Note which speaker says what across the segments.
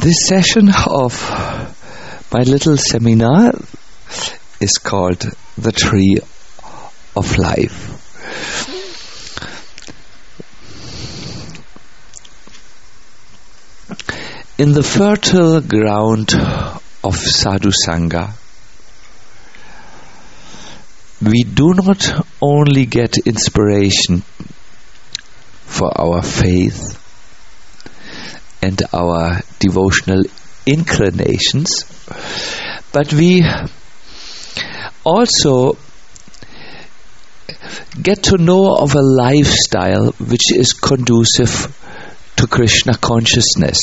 Speaker 1: This session of my little seminar is called The Tree of Life. In the fertile ground of Sadhu Sangha, we do not only get inspiration for our faith and our devotional inclinations, but we also get to know of a lifestyle which is conducive to Krishna consciousness.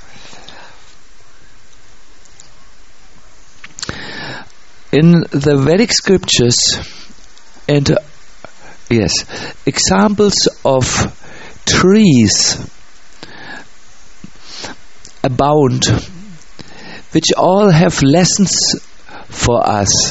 Speaker 1: In the Vedic scriptures and examples of trees abound, which all have lessons for us,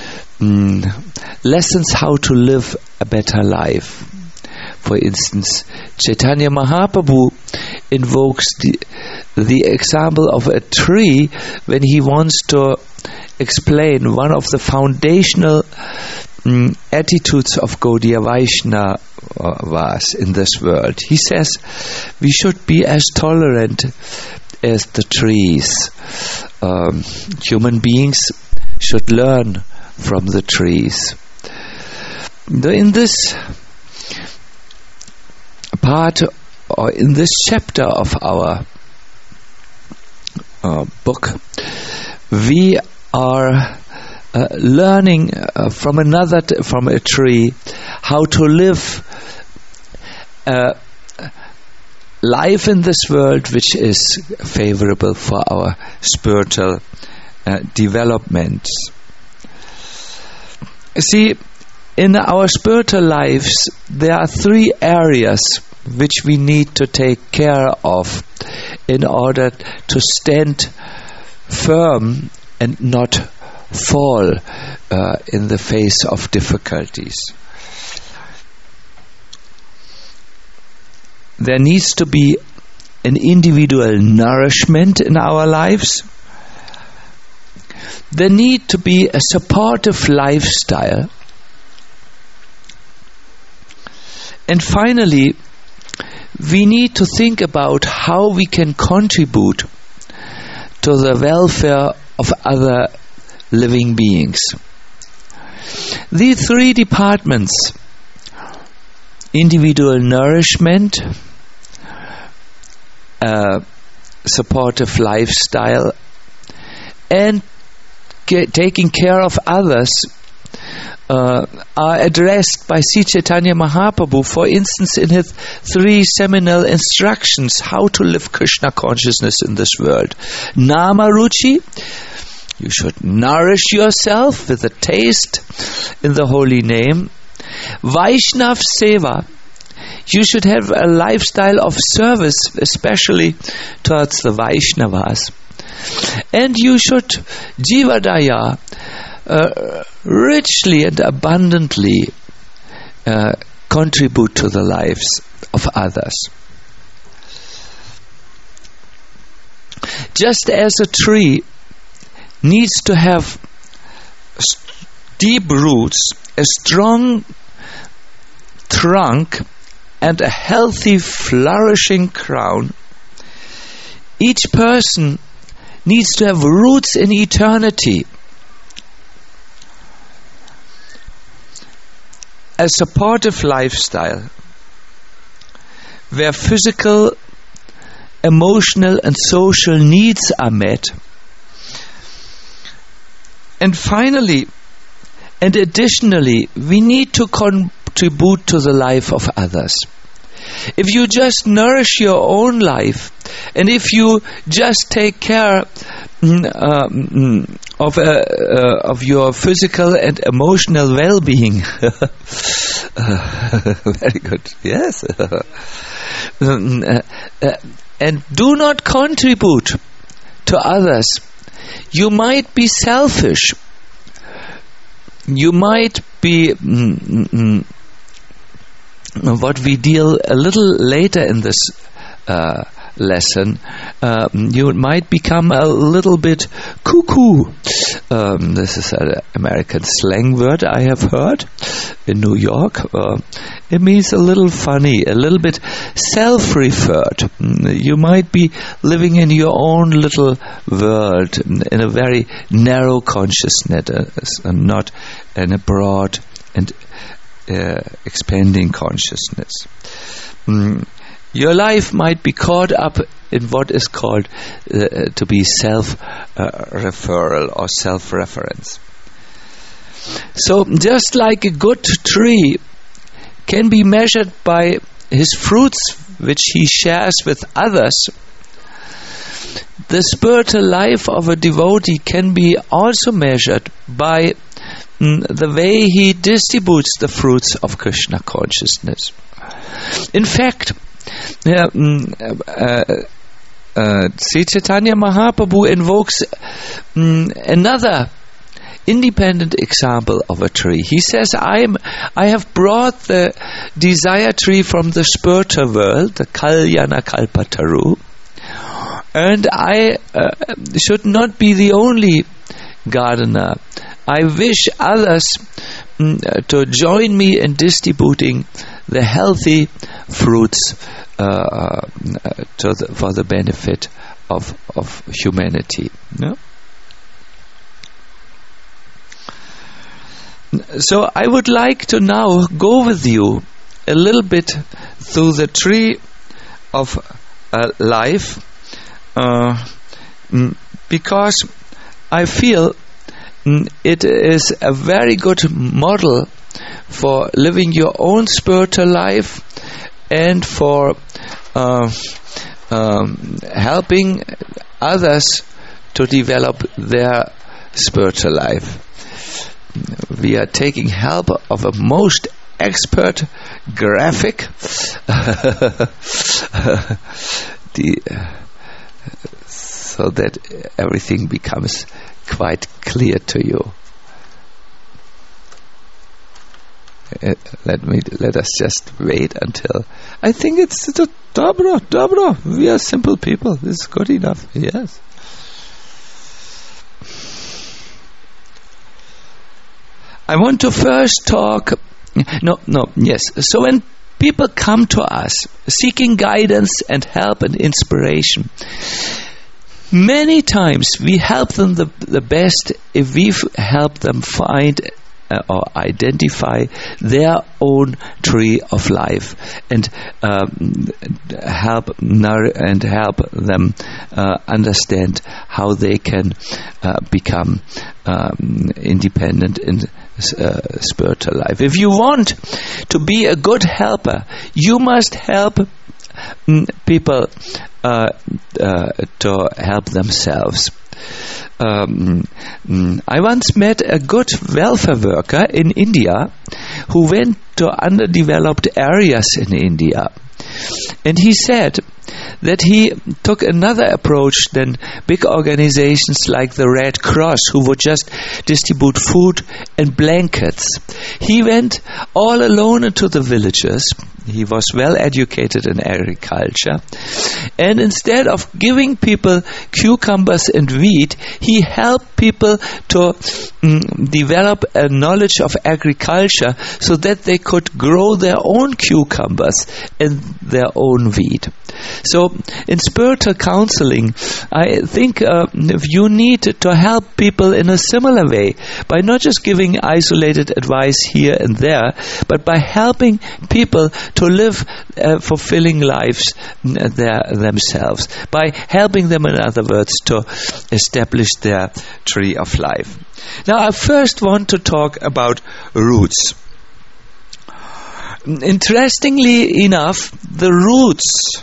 Speaker 1: lessons how to live a better life. For instance, Chaitanya Mahaprabhu invokes the example of a tree when he wants to explain one of the foundational attitudes of Gaudiya Vaishnavas in this world. He says we should be as tolerant as the trees. Human beings should learn from the trees. In this part, or in this chapter of our book, we are learning from a tree how to live life in this world which is favorable for our spiritual development. See, in our spiritual lives there are three areas which we need to take care of in order to stand firm and not fall in the face of difficulties. There needs to be an individual nourishment in our lives. There needs to be a supportive lifestyle. And finally, we need to think about how we can contribute to the welfare of other living beings. These three departments, individual nourishment, supportive lifestyle, and taking care of others, are addressed by Sri Chaitanya Mahaprabhu, for instance, in his three seminal instructions how to live Krishna consciousness in this world. Nama Ruchi, you should nourish yourself with a taste in the holy name. Vaishnav Seva, you should have a lifestyle of service, especially towards the Vaishnavas. And you should Jivadaya, richly and abundantly contribute to the lives of others. Just as a tree needs to have deep roots, a strong trunk, and a healthy, flourishing crown, each person needs to have roots in eternity. A supportive lifestyle where physical, emotional and social needs are met. And finally, and additionally, we need to contribute to the life of others. If you just nourish your own life, and if you just take care of your physical and emotional well-being, very good, yes, and do not contribute to others, you might be selfish. You might be what we deal a little later in this lesson, you might become a little bit cuckoo. This is an American slang word I have heard in New York. It means a little funny, a little bit self-referred. You might be living in your own little world, in a very narrow consciousness, and not in a broad and expanding consciousness. Your life might be caught up in what is called to be self-referral or self-reference. So just like a good tree can be measured by his fruits which he shares with others, the spiritual life of a devotee can be also measured by the way he distributes the fruits of Krishna consciousness. In fact, Sri Chaitanya Mahaprabhu invokes another independent example of a tree. He says, I have brought the desire tree from the spiritual world, the Kalyana Kalpataru, and I should not be the only gardener. I wish others to join me in distributing the healthy fruits for the benefit of humanity. No? So I would like to now go with you a little bit through the tree of life, because I feel it is a very good model for living your own spiritual life and for helping others to develop their spiritual life. We are taking help of a most expert graphic so that everything becomes quite clear to you. Let us just wait until I think it's the dobro. We are simple people. This is good enough. Yes. I want to first talk. Yes. So when people come to us seeking guidance and help and inspiration, many times we help them the best if we help them find or identify their own tree of life and help them understand how they can become independent in spiritual life. If you want to be a good helper, you must help people to help themselves. I once met a good welfare worker in India who went to underdeveloped areas in India, and he said that he took another approach than big organizations like the Red Cross, who would just distribute food and blankets. He went all alone into the villages. He was well educated in agriculture, and instead of giving people cucumbers and wheat, he helped people to develop a knowledge of agriculture so that they could grow their own cucumbers and their own wheat. So in spiritual counseling, I think you need to help people in a similar way by not just giving isolated advice here and there, but by helping people to live fulfilling lives themselves, by helping them, in other words, to establish their tree of life. Now I first want to talk about roots. Interestingly enough, the roots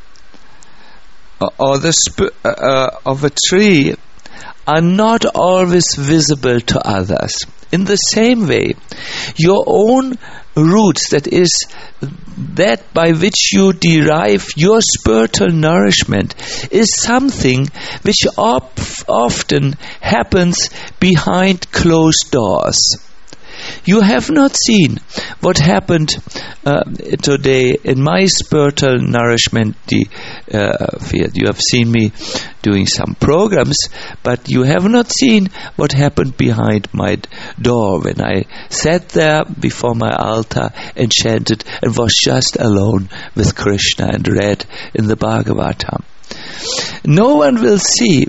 Speaker 1: or of a tree are not always visible to others. In the same way, your own roots, that is, that by which you derive your spiritual nourishment, is something which often happens behind closed doors. you have not seen what happened today in my spiritual nourishment field. You have seen me doing some programs, but you have not seen what happened behind my door when I sat there before my altar and chanted and was just alone with Krishna and read in the Bhagavatam. No one will see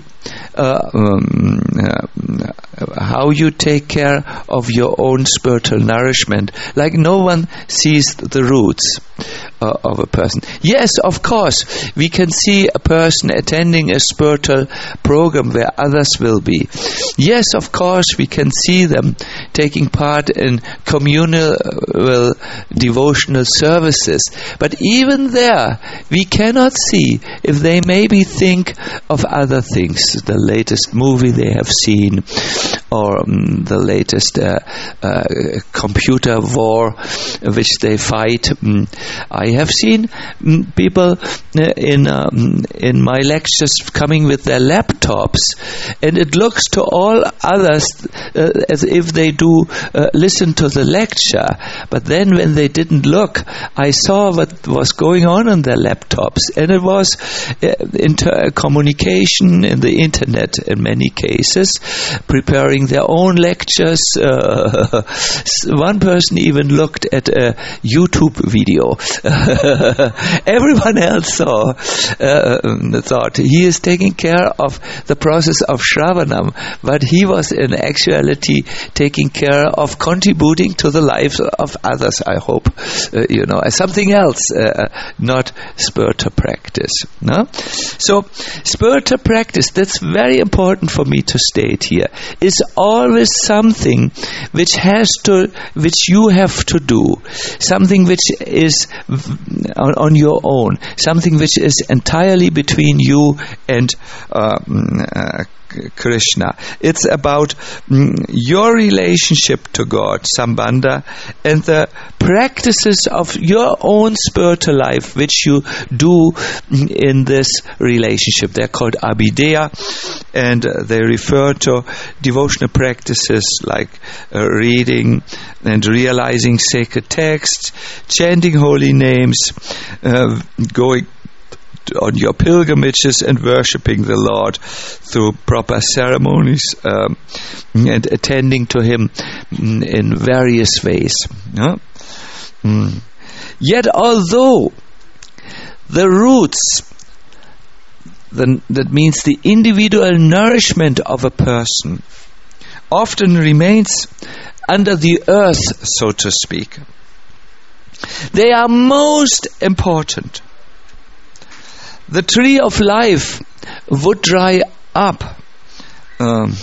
Speaker 1: how you take care of your own spiritual nourishment, like no one sees the roots of a person. Yes, of course, we can see a person attending a spiritual program where others will be. Yes, of course, we can see them taking part in communal devotional services. But even there, we cannot see if they maybe think of other things, the latest movie they have seen, or the latest computer war which they fight. I have seen people in my lectures coming with their laptops, and it looks to all others as if they do listen to the lecture. But then when they didn't look, I saw what was going on their laptops, and it was communication in the internet in many cases, preparing their own lectures. One person even looked at a YouTube video. Everyone else thought he is taking care of the process of Shravanam, but he was in actuality taking care of contributing to the lives of others, I hope, as something else, not spiritual practice. No? So, spiritual practice, that's very important for me to state here, is always something which you have to do, something which is on your own, something which is entirely between you and Krishna. It's about your relationship to God, Sambandha, and the practices of your own spiritual life which you do in this relationship. They're called abhideya, and they refer to devotional practices like reading and realizing sacred texts, chanting holy names, going on your pilgrimages and worshipping the Lord through proper ceremonies, and attending to Him in various ways. Yet although the roots, that means the individual nourishment of a person, often remains under the earth, so to speak, they are most important. The tree of life would dry up, and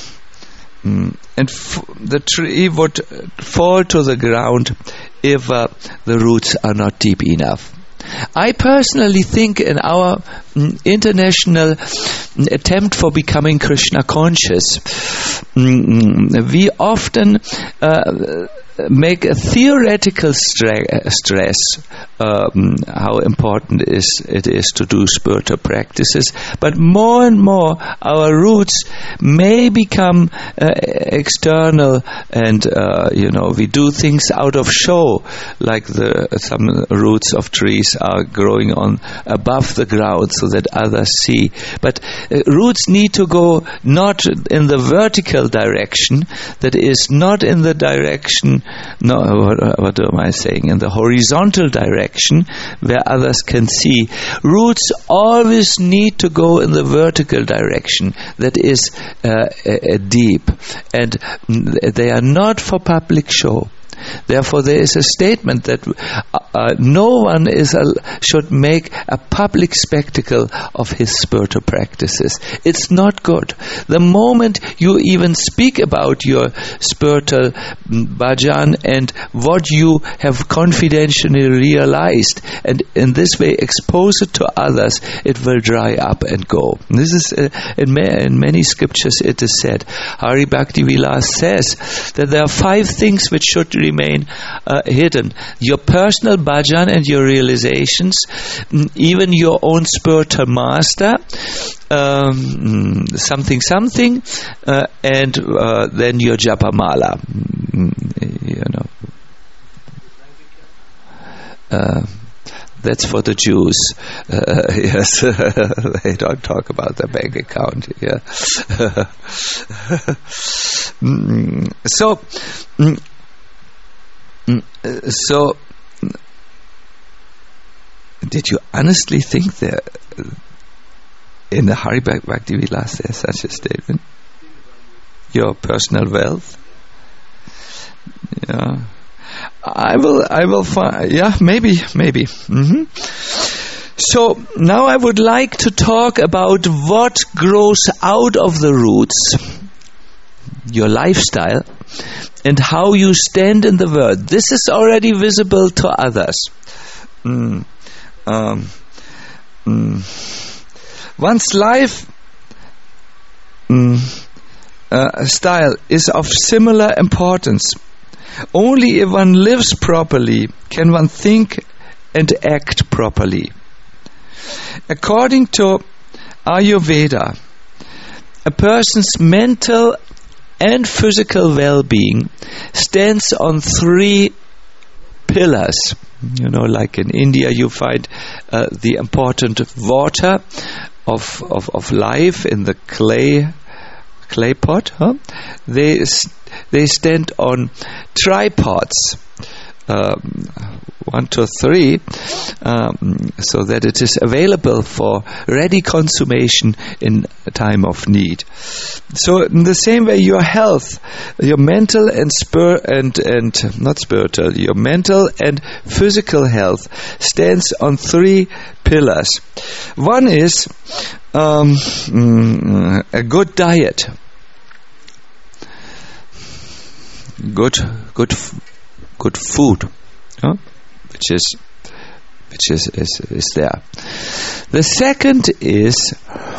Speaker 1: the tree would fall to the ground if the roots are not deep enough. I personally think in our international attempt for becoming Krishna conscious, we often make a theoretical stress how important it is to do spiritual practices, but more and more our roots may become external, and we do things out of show, like some roots of trees are growing on above the ground so that others see. But roots need to go not in the vertical direction, that is not in the direction, what am I saying, in the horizontal direction where others can see. Roots always need to go in the vertical direction, that is deep, and they are not for public show. Therefore, there is a statement that no one should make a public spectacle of his spiritual practices. It's not good. The moment you even speak about your spiritual bhajan and what you have confidentially realized, and in this way expose it to others, it will dry up and go. This is in many scriptures it is said. Hari Bhakti Vilas says that there are 5 things which should remain hidden: your personal bhajan and your realizations, even your own spiritual master, something, and then your japamala, That's for the Jews. Yes, they don't talk about their bank account. Yeah. So, did you honestly think that in the Hari Bhakti Vilas there's such a statement? Your personal wealth? Yeah. I will find, maybe. Mm-hmm. So now I would like to talk about what grows out of the roots, your lifestyle, and how you stand in the world. This is already visible to others. One's life style is of similar importance. Only if one lives properly can one think and act properly. According to Ayurveda, a person's mental and physical well-being stands on 3 pillars. Like in India you find the important water of life in the clay pot. They stand on tripods, 1 to 3, so that it is available for ready consummation in a time of need. So in the same way, your health, your mental and your mental and physical health stands on 3 pillars. One is a good diet. Good food, which is there. The second is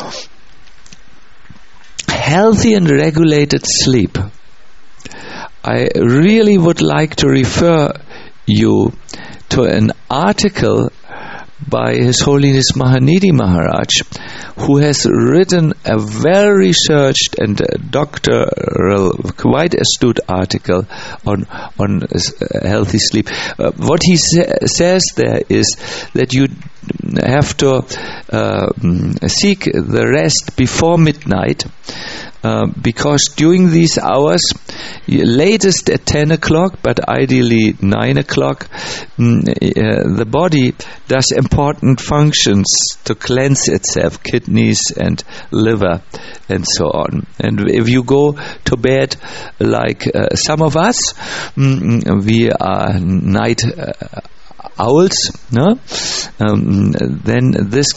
Speaker 1: healthy and regulated sleep. I really would like to refer you to an article by His Holiness Mahanidhi Maharaj, who has written a well-researched and doctoral, quite astute article on healthy sleep. What he says there is that you have to seek the rest before midnight, because during these hours, latest at 10 o'clock, but ideally 9 o'clock, the body does important functions to cleanse itself, kidneys and liver and so on. And if you go to bed like some of us, we are night owls, no? Then this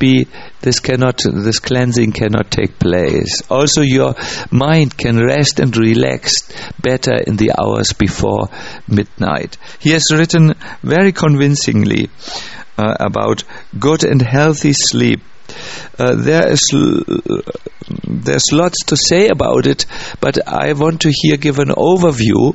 Speaker 1: cleansing cannot take place. Also, your mind can rest and relax better in the hours before midnight. He has written very convincingly about good and healthy sleep. There's lots to say about it, but I want to here give an overview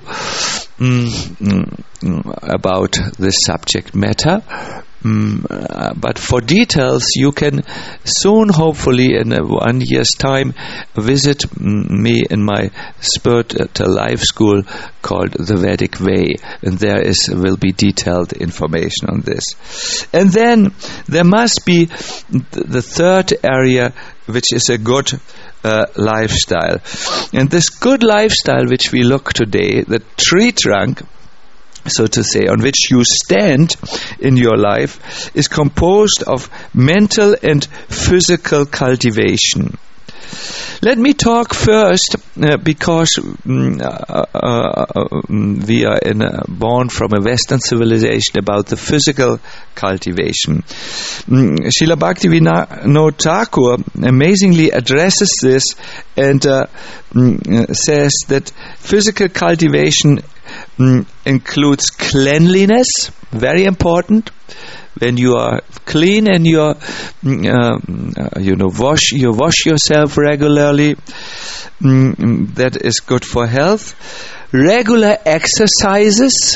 Speaker 1: about this subject matter. But for details, you can soon, hopefully in 1 year's time, visit me in my spiritual life school called The Vedic Way, and there will be detailed information on this. And then there must be the third area, which is a good lifestyle. And this good lifestyle which we look today, the tree trunk, so to say, on which you stand in your life, is composed of mental and physical cultivation. Let me talk first, because we are born from a Western civilization, about the physical cultivation. Srila Bhaktivinoda Thakur amazingly addresses this and says that physical cultivation includes cleanliness, very important. When you are clean and you wash yourself regularly, that is good for health. Regular exercises.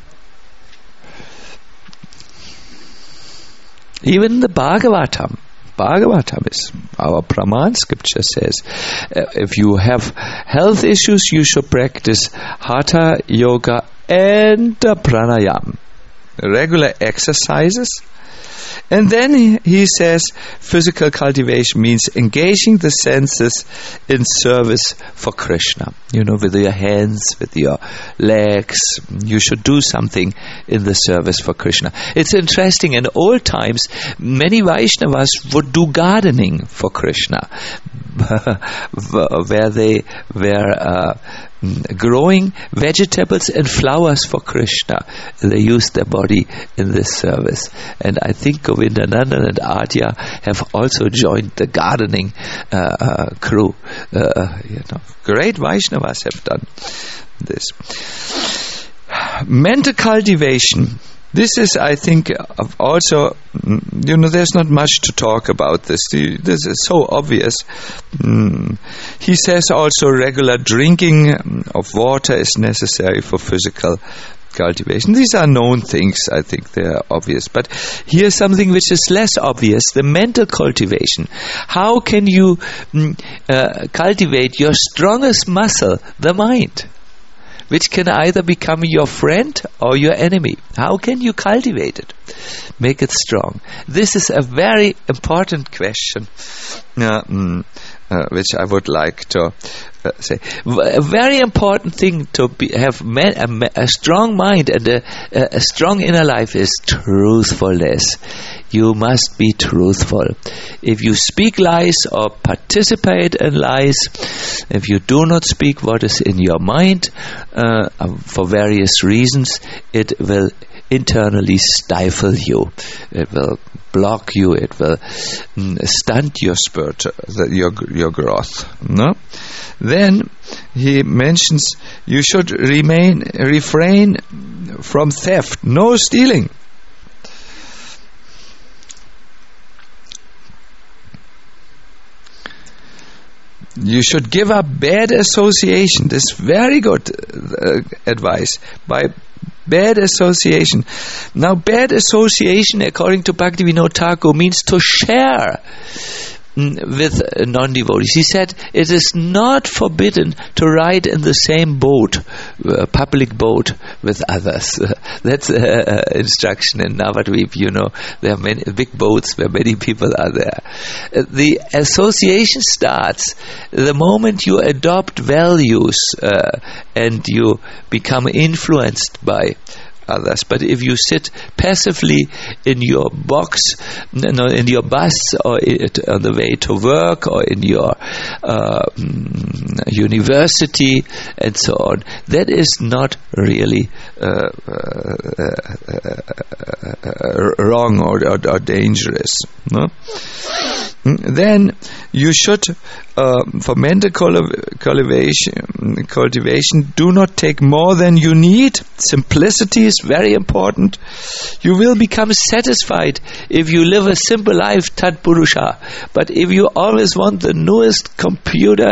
Speaker 1: Even the Bhagavatam is our Praman scripture says, if you have health issues, you should practice Hatha Yoga and pranayam, regular exercises. And then he says physical cultivation means engaging the senses in service for Krishna. With your hands, with your legs, you should do something in the service for Krishna. It's interesting, in old times, many Vaishnavas would do gardening for Krishna, where they were growing vegetables and flowers for Krishna. They used their body in this service. And I think Govindanandan and Adya have also joined the gardening crew. Great Vaishnavas have done this. Mental cultivation. This is, I think, also, there's not much to talk about this. This is so obvious. He says also regular drinking of water is necessary for physical cultivation. These are known things, I think they are obvious. But here's something which is less obvious, the mental cultivation. How can you cultivate your strongest muscle, the mind, which can either become your friend or your enemy? How can you cultivate it? Make it strong. This is a very important question, which I would like to say. A very important thing to have a strong mind and a strong inner life is truthfulness. You must be truthful. If you speak lies or participate in lies, if you do not speak what is in your mind for various reasons, it will internally stifle you. It will block you. It will stunt your spirit, your growth. No? Then he mentions you should refrain from theft. No stealing. You should give up bad association. This is very good advice. By bad association. Now, bad association, according to Bhaktivinoda Thakur, means to share with non-devotees. He said it is not forbidden to ride in the same boat, public boat, with others. That's instruction in Navadvip. There are many big boats where many people are there. The association starts the moment you adopt values and you become influenced by others. But if you sit passively in your box, in your bus, or on the way to work, or in your university, and so on, that is not really wrong or dangerous. No? Then you should, for mental cultivation, do not take more than you need. Simplicity is very important. You will become satisfied if you live a simple life, Tat Purusha. But if you always want the newest computer,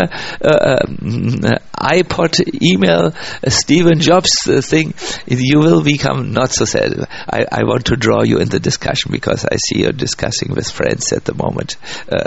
Speaker 1: iPod, email, Stephen Jobs thing, you will become not so sad. I want to draw you in the discussion because I see you're discussing with friends at the moment.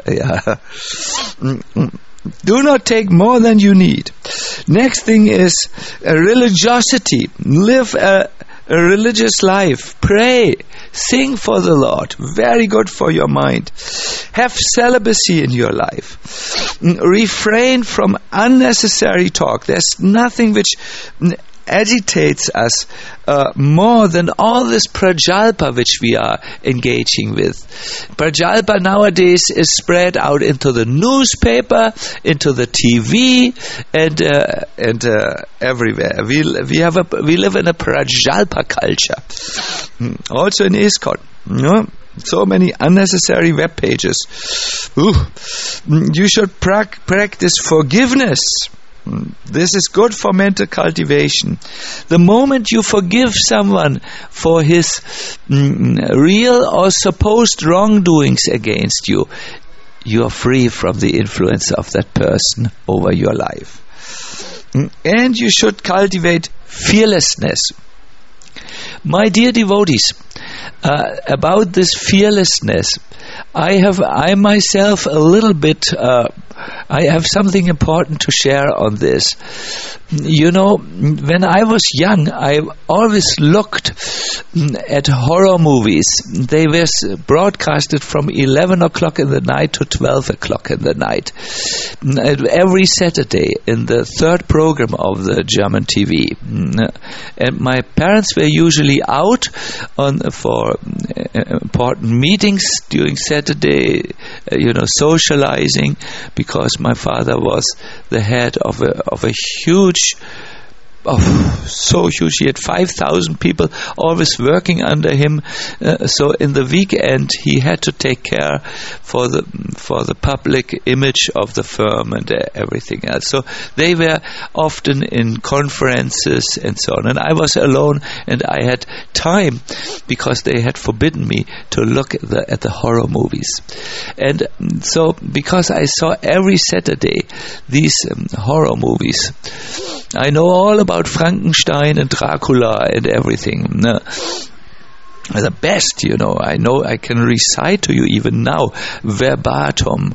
Speaker 1: Do not take more than you need. Next thing is religiosity. Live a religious life. Pray. Sing for the Lord. Very good for your mind. Have celibacy in your life. Refrain from unnecessary talk. There's nothing which agitates us more than all this prajalpa which we are engaging with. Prajalpa nowadays is spread out into the newspaper, into the TV, and everywhere. We live in a prajalpa culture. Also in ISKCON. So many unnecessary web pages. You should practice forgiveness. This is good for mental cultivation. The moment you forgive someone for his real or supposed wrongdoings against you, you are free from the influence of that person over your life. And you should cultivate fearlessness. My dear devotees, about this fearlessness, I myself a little bit I have something important to share on this. You know, when I was young, I always looked at horror movies. They were broadcasted from 11 o'clock in the night to 12 o'clock in the night. Every Saturday in the third program of the German TV. And my parents were usually out for important meetings during Saturday, socializing, because my father was the head of a huge, so huge. He had 5,000 people always working under him. So in the weekend he had to take care for the public image of the firm and everything else. So they were often in conferences and so on. And I was alone, and I had time because they had forbidden me to look at the horror movies. And so because I saw every Saturday these horror movies, I know all about Frankenstein and Dracula and everything. The best, I know I can recite to you even now, verbatim,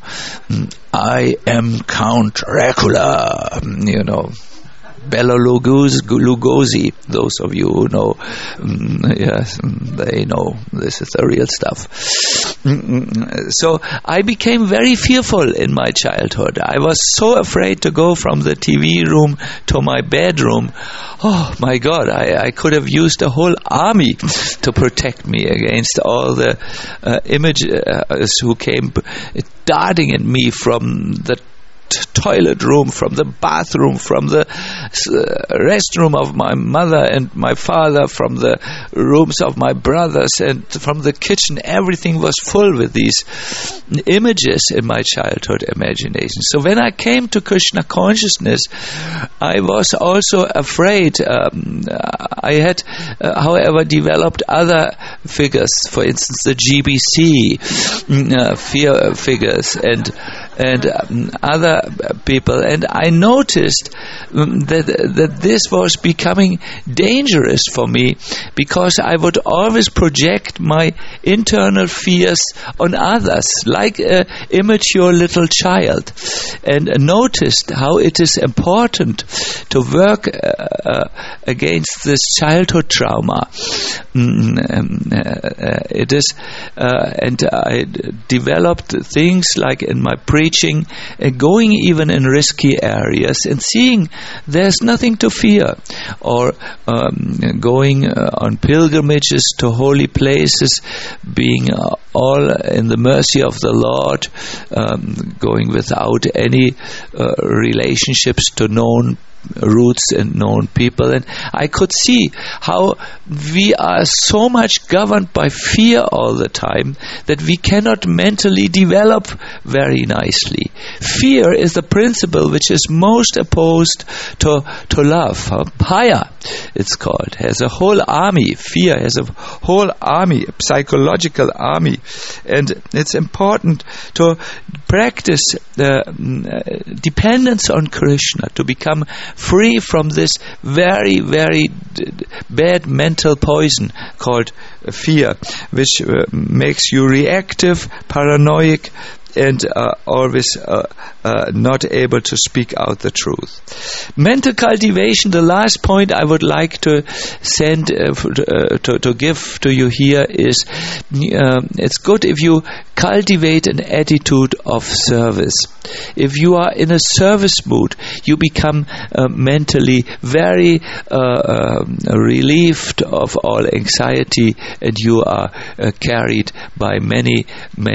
Speaker 1: I am Count Dracula, Bela Lugosi, those of you who know, yes, they know this is the real stuff. So I became very fearful in my childhood. I was so afraid to go from the TV room to my bedroom. Oh my God, I could have used a whole army to protect me against all the images who came darting at me from the toilet room, from the bathroom, from the restroom of my mother and my father, from the rooms of my brothers, and from the kitchen. Everything was full with these images in my childhood imagination. So when I came to Krishna consciousness, I was also afraid. I had, however, developed other figures, for instance the GBC fear figures and other people, and I noticed that this was becoming dangerous for me, because I would always project my internal fears on others, like an immature little child, and noticed how it is important to work against this childhood trauma. It is, and I developed things like in my preaching, going even in risky areas and seeing there's nothing to fear, or going on pilgrimages to holy places, being all in the mercy of the Lord, going without any relationships to known roots and known people. And I could see how we are so much governed by fear all the time that we cannot mentally develop very nicely. Fear is the principle which is most opposed to love. Bhaya, it's called, has a whole army. Fear has a whole army, a psychological army, and it's important to practice dependence on Krishna to become free from this very, very bad mental poison called fear, which makes you reactive, paranoid, and always not able to speak out the truth. Mental cultivation, the last point I would like to send to give to you here is, it's good if you cultivate an attitude of service. If you are in a service mood, you become mentally very relieved of all anxiety, and you are carried by many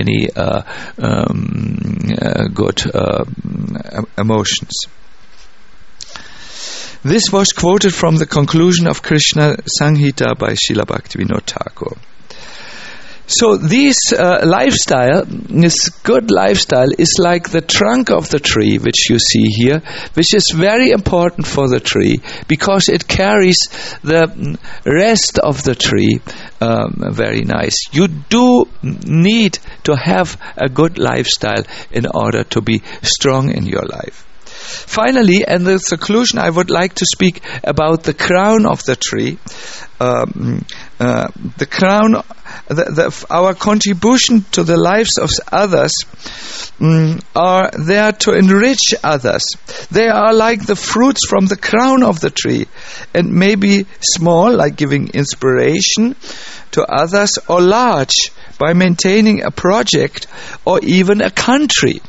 Speaker 1: good emotions. This was quoted from the conclusion of Krishna Samhita by Srila Bhaktivinoda Thakur. So this good lifestyle is like the trunk of the tree, which you see here, which is very important for the tree because it carries the rest of the tree very nice. You do need to have a good lifestyle in order to be strong in your life. Finally, in the conclusion, I would like to speak about the crown of the tree. The crown, our contribution to the lives of others are there to enrich others. They are like the fruits from the crown of the tree, and maybe small, like giving inspiration to others, or large, by maintaining a project or even a country.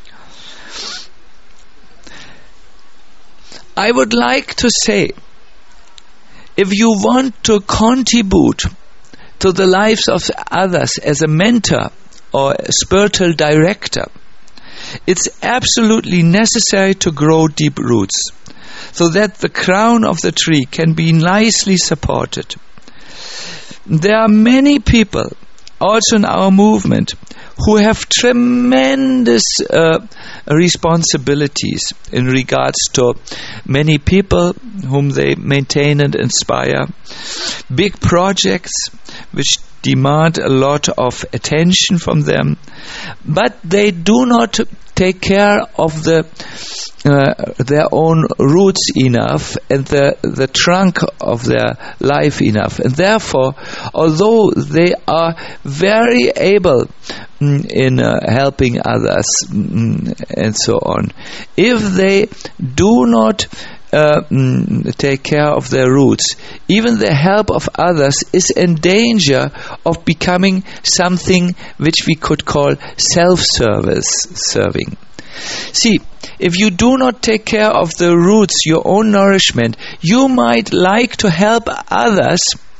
Speaker 1: I would like to say, if you want to contribute to the lives of others as a mentor or a spiritual director, it's absolutely necessary to grow deep roots so that the crown of the tree can be nicely supported. There are many people, also in our movement, who have tremendous responsibilities in regards to many people whom they maintain and inspire, big projects which demand a lot of attention from them, but they do not take care of their own roots enough and the trunk of their life enough. And therefore, although they are very able in helping others and so on, if they do not take care of their roots, even the help of others is in danger of becoming something which we could call self-serving. See, if you do not take care of the roots, your own nourishment, you might like to help others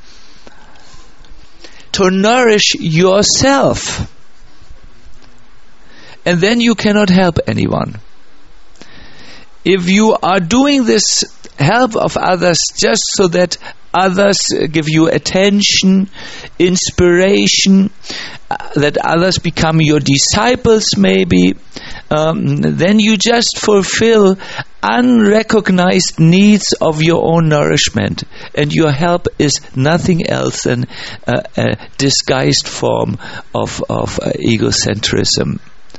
Speaker 1: to nourish yourself, and then you cannot help anyone. If you are doing this help of others just so that others give you attention, inspiration, that others become your disciples maybe, then you just fulfill unrecognized needs of your own nourishment, and your help is nothing else than a disguised form of egocentrism.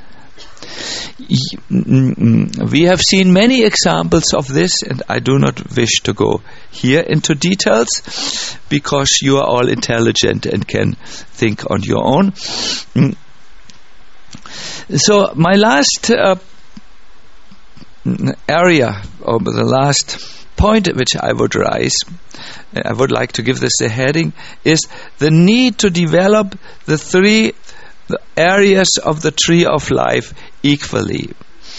Speaker 1: We have seen many examples of this, and I do not wish to go here into details because you are all intelligent and can think on your own. So my last area, or the last point which I would raise, I would like to give this a heading, is the need to develop the three areas of the tree of life equally.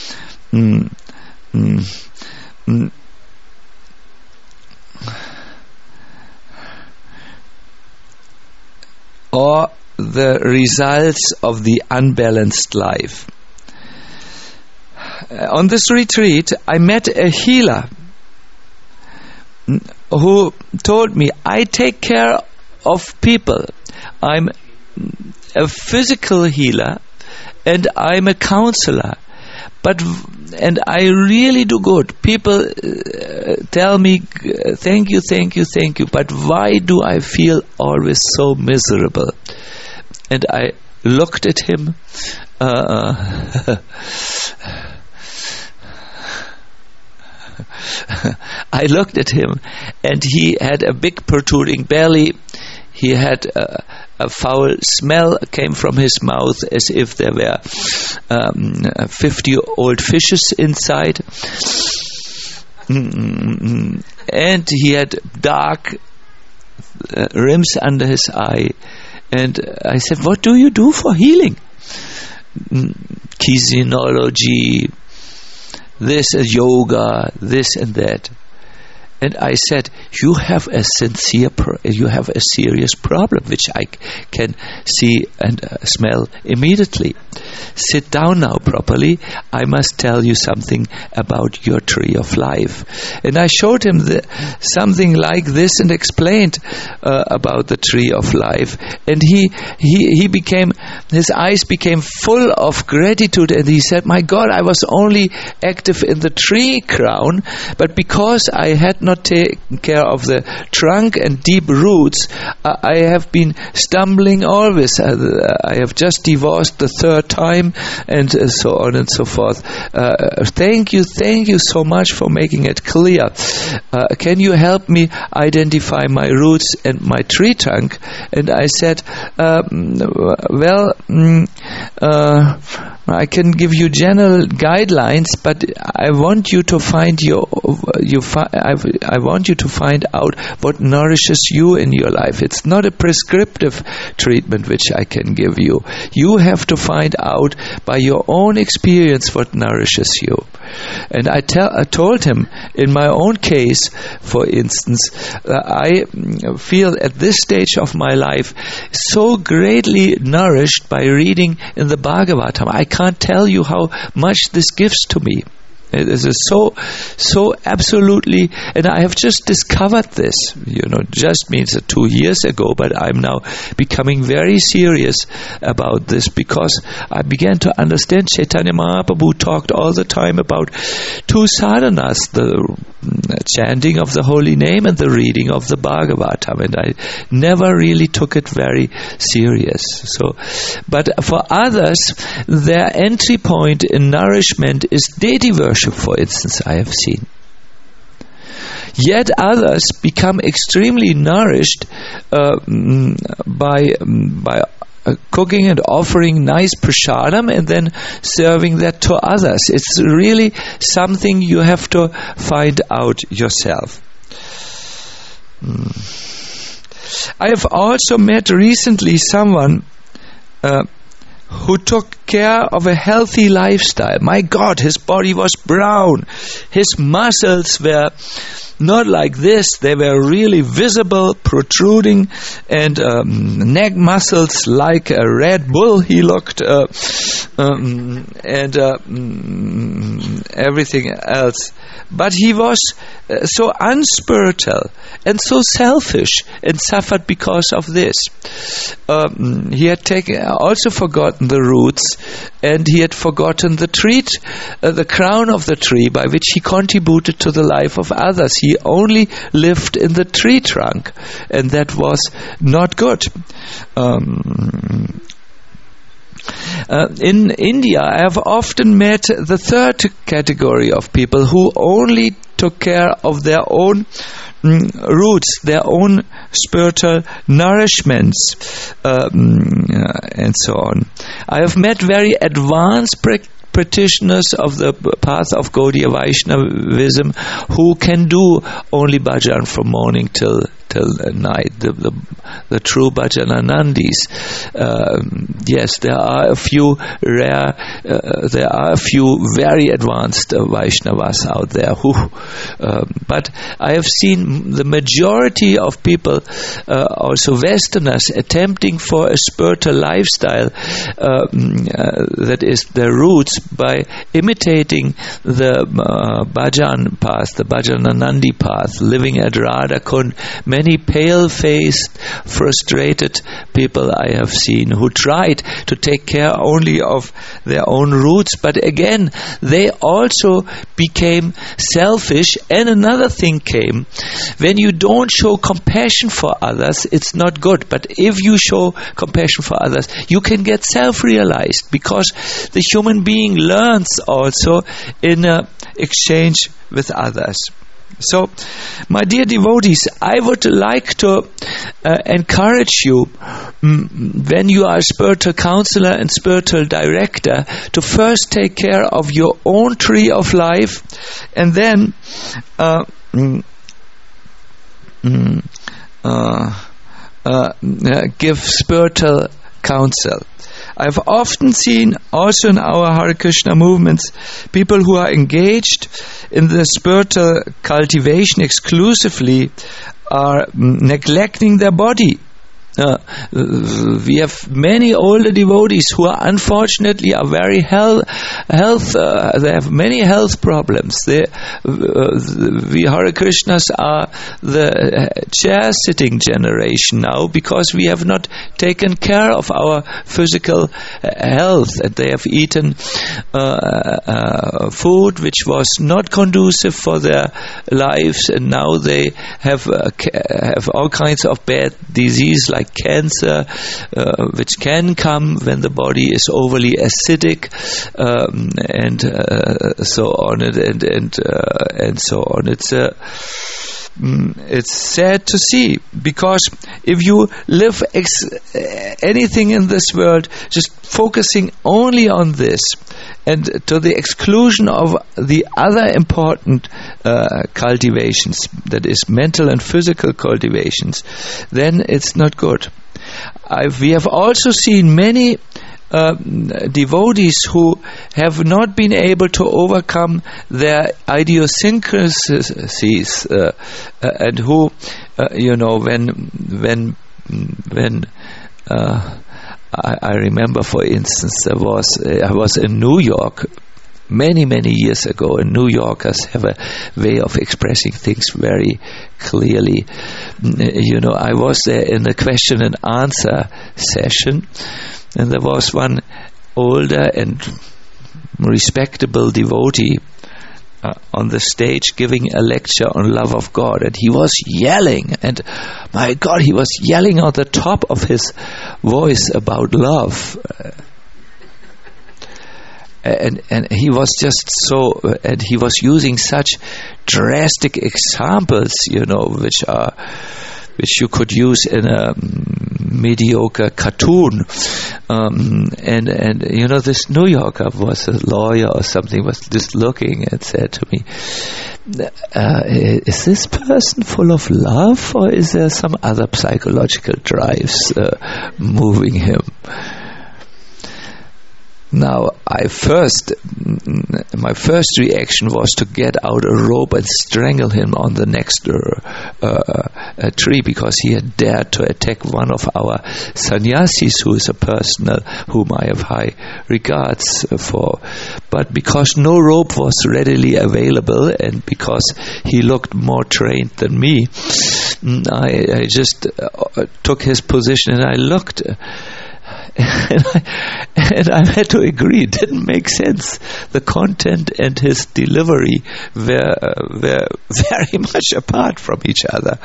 Speaker 1: Or the results of the unbalanced life. On this retreat, I met a healer who told me, I take care of people. I'm a physical healer and I'm a counselor, and I really do good. People tell me thank you, but why do I feel always so miserable? And I looked at him and he had a big protruding belly. He had a foul smell came from his mouth as if there were 50 old fishes inside. And he had dark rims under his eye. And I said, what do you do for healing? Kinesiology, this yoga, this and that. And I said, you have a serious problem, which I can see and smell immediately. Sit down now properly. I must tell you something about your tree of life. And I showed him something like this and explained about the tree of life. And his eyes became full of gratitude, and he said, my God, I was only active in the tree crown, but because I had not taken care of the trunk and deep roots, I have been stumbling always. I have just divorced the third time, and so on and so forth. Thank you so much for making it clear. Can you help me identify my roots and my tree trunk? And I said, I can give you general guidelines, but I want you to find I want you to find out what nourishes you in your life. It's not a prescriptive treatment which I can give you. You have to find out by your own experience what nourishes you. And I told him, in my own case, for instance, I feel at this stage of my life so greatly nourished by reading in the Bhagavatam. I can't tell you how much this gives to me. It is so absolutely, and I have just discovered this, just means 2 years ago, but I'm now becoming very serious about this, because I began to understand. Chaitanya Mahaprabhu talked all the time about two sadhanas, the chanting of the holy name and the reading of the Bhagavatam, and I never really took it very serious. But for others, their entry point in nourishment is deity worship, for instance, I have seen. Yet others become extremely nourished by cooking and offering nice prasadam and then serving that to others. It's really something you have to find out yourself. I have also met recently someone who took care of a healthy lifestyle. My God, his body was brown. His muscles were not like this. They were really visible, protruding, and neck muscles like a Red Bull he looked, and everything else. But he was so unspiritual and so selfish, and suffered because of this. He had also forgotten the roots, and he had forgotten the tree, the crown of the tree by which he contributed to the life of others. He only lived in the tree trunk, and that was not good. In India, I have often met the third category of people who only took care of their own roots, their own spiritual nourishments, and so on. I have met very advanced practitioners of the path of Gaudiya Vaishnavism who can do only bhajan from morning till night, the true bhajananandis. Yes, there are a few very advanced Vaishnavas out there who, but I have seen the majority of people, also Westerners, attempting for a spiritual lifestyle that is their roots by imitating the bhajan path, the bhajananandi path, living at Radha Kund. Many pale-faced, frustrated people I have seen who tried to take care only of their own roots, but again, they also became selfish. And another thing came: when you don't show compassion for others, it's not good. But if you show compassion for others, you can get self-realized, because the human being learns also in exchange with others. So, my dear devotees, I would like to encourage you, when you are a spiritual counselor and spiritual director, to first take care of your own tree of life, and then give spiritual counsel. I've often seen, also in our Hare Krishna movements, people who are engaged in the spiritual cultivation exclusively are neglecting their body. We have many older devotees who are unfortunately very they have many health problems. We Hare Krishnas are the chair-sitting generation now because we have not taken care of our physical health, and they have eaten food which was not conducive for their lives, and now they have all kinds of bad disease like cancer, which can come when the body is overly acidic, and so on and so on. It's sad to see, because if you live anything in this world just focusing only on this and to the exclusion of the other important cultivations, that is mental and physical cultivations, then it's not good. We have also seen many devotees who have not been able to overcome their idiosyncrasies, and who, when I remember, for instance, I was in New York many years ago, and New Yorkers have a way of expressing things very clearly. I was there in a question and answer session, and there was one older and respectable devotee on the stage giving a lecture on love of God, and he was yelling, and my God, he was yelling at the top of his voice about love. And he was just so, and he was using such drastic examples, which you could use in a mediocre cartoon. This New Yorker was a lawyer or something, was just looking and said to me, is this person full of love, or is there some other psychological drives moving him? Now, my first reaction was to get out a rope and strangle him on the next tree, because he had dared to attack one of our sannyasis, who is a person whom I have high regards for. But because no rope was readily available, and because he looked more trained than me, I just took his position and I looked. And I had to agree, it didn't make sense. The content and his delivery were very much apart from each other.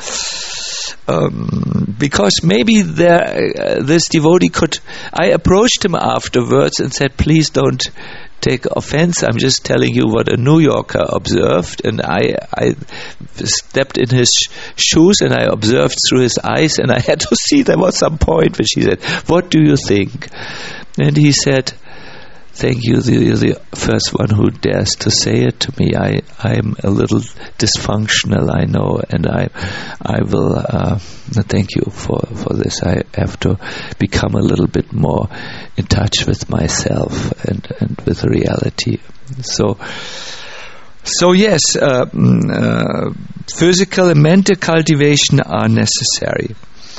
Speaker 1: Because maybe this devotee I approached him afterwards and said, please don't take offense, I'm just telling you what a New Yorker observed, and I stepped in his shoes and I observed through his eyes, and I had to see there was some point which he said, what do you think? And he said, thank you, you're the first one who dares to say it to me. I'm a little dysfunctional, I know, and I will thank you for this. I have to become a little bit more in touch with myself and with reality. So yes, physical and mental cultivation are necessary.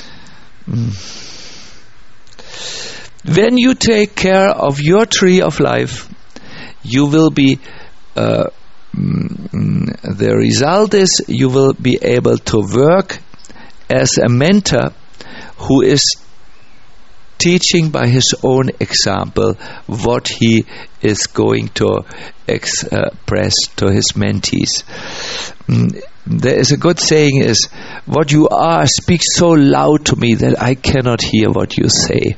Speaker 1: When you take care of your tree of life, you will be, the result is you will be able to work as a mentor who is teaching by his own example what he is going to express to his mentees. There is a good saying is, what you are speaks so loud to me that I cannot hear what you say.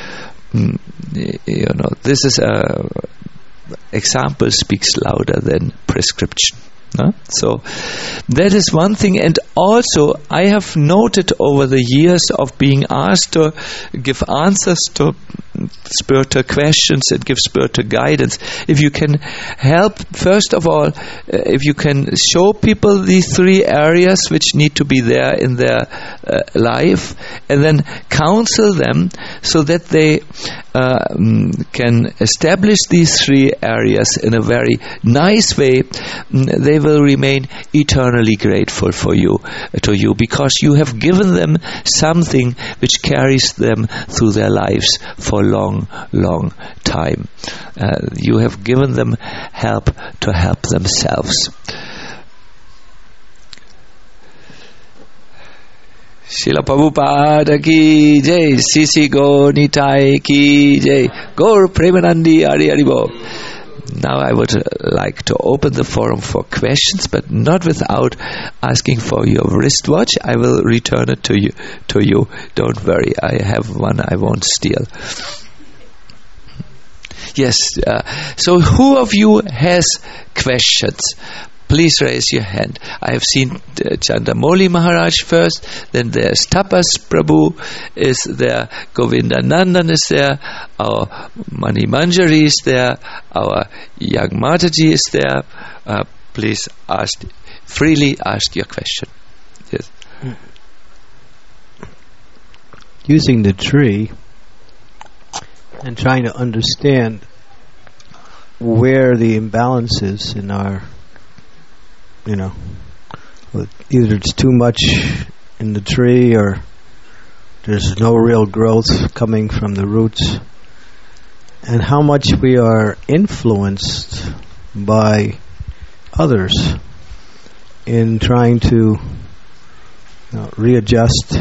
Speaker 1: This is example speaks louder than prescription. So that is one thing. And also I have noted over the years of being asked to give answers to spiritual questions and give spiritual guidance, if you can help, first of all, if you can show people these three areas which need to be there in their life, and then counsel them so that they can establish these three areas in a very nice way, they will remain eternally grateful to you, because you have given them something which carries them through their lives for a long, long time. You have given them help to help themselves. Srila Prabhupada ki jai, Sisi Gaur Nitai ki jai, Gaur Premanandi Hari Hari Bol. Now I would like to open the forum for questions, but not without asking for your wristwatch. I will return it to you. Don't worry, I have one I won't steal. Yes, so who of you has questions? Please raise your hand. I have seen Chandamoli Maharaj first, then there's Tapas Prabhu is there, Govinda Nandan is there, our Mani Manjari is there, our young Mataji is there. Please freely ask your question. Yes.
Speaker 2: Using the tree and trying to understand where the imbalance is in our, either it's too much in the tree or there's no real growth coming from the roots, and how much we are influenced by others in trying to readjust.